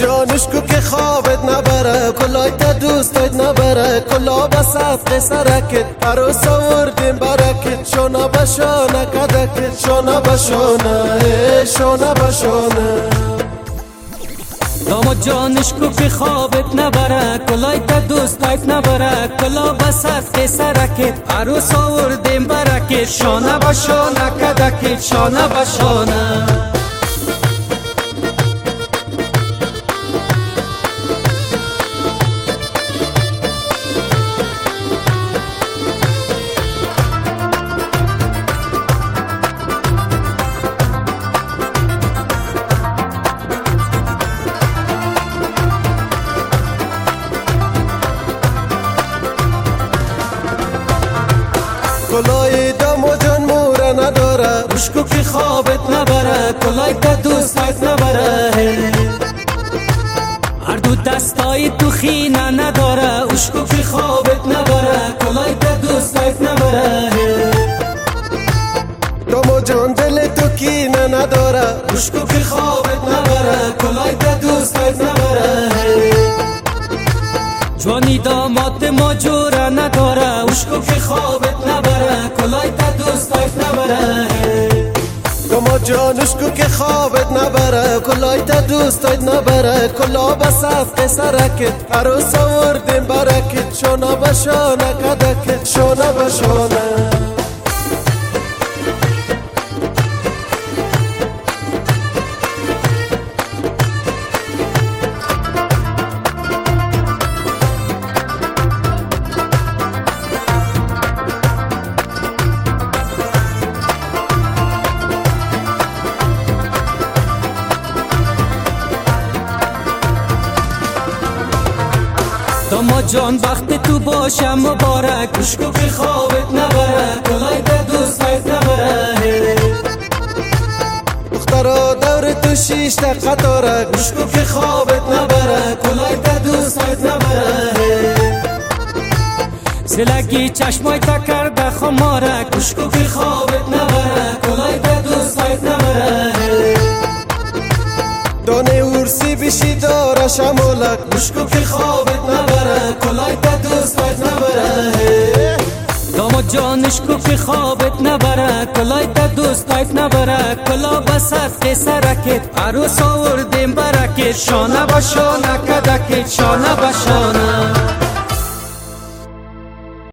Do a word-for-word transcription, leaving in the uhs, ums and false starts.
جانش کو که خوابت نبره کلایت دوستت نبره کلا بسط سرکت عروس آوردیم برکت شونه بشانه کدکت شونه بشانه شونه بشانه داماد جانش کو که خوابت نبره کلایت دوستت نبره کلا بسط سرکت عروس آوردیم برکت شانه بشانه کدکت شانه بشانه کلای دم و جان موره نداره روشکو که خوابت نبره کلای تا دوستت نبره هر دو دستای تو خینه نداره اوشکو که خوابت نبره کلای تا دوستت نبره دم و جان دل تو کینه نداره روشکو که خوابت نبره کلای تا دوستت نبره جوانی داماد ما جوره نداره اوشکو که خوابت نبره کلای تا دوستت نبره داماد جانش کو که خوابت نبره کلای تا دوستت نبره کلا بسفت سرکت عروس آوردیم برکت شونه بشانه کدکت شونه بشانه داماد جان وقت تو باشم مبارک اوشکو که خوابت نبره کلای تا دوستت نبره دخترا دور تو شیش تا قطاره اوشکو که خوابت نبره کلای تا دوستت نبره زلگی چشمای تا کرده خمارک اوشکو که خوابت نبره کلای تا دوستت نبره دانه ورسی بشی داره شمالک اوشکو که خوابت نبره کلای تا دوستت نبره داماد جانش کو که خوابت نبره کلای تا دوستت نبره کلا بسط سرکت عروس آوردیم برکت شانه بشانه کدکت شانه بشانه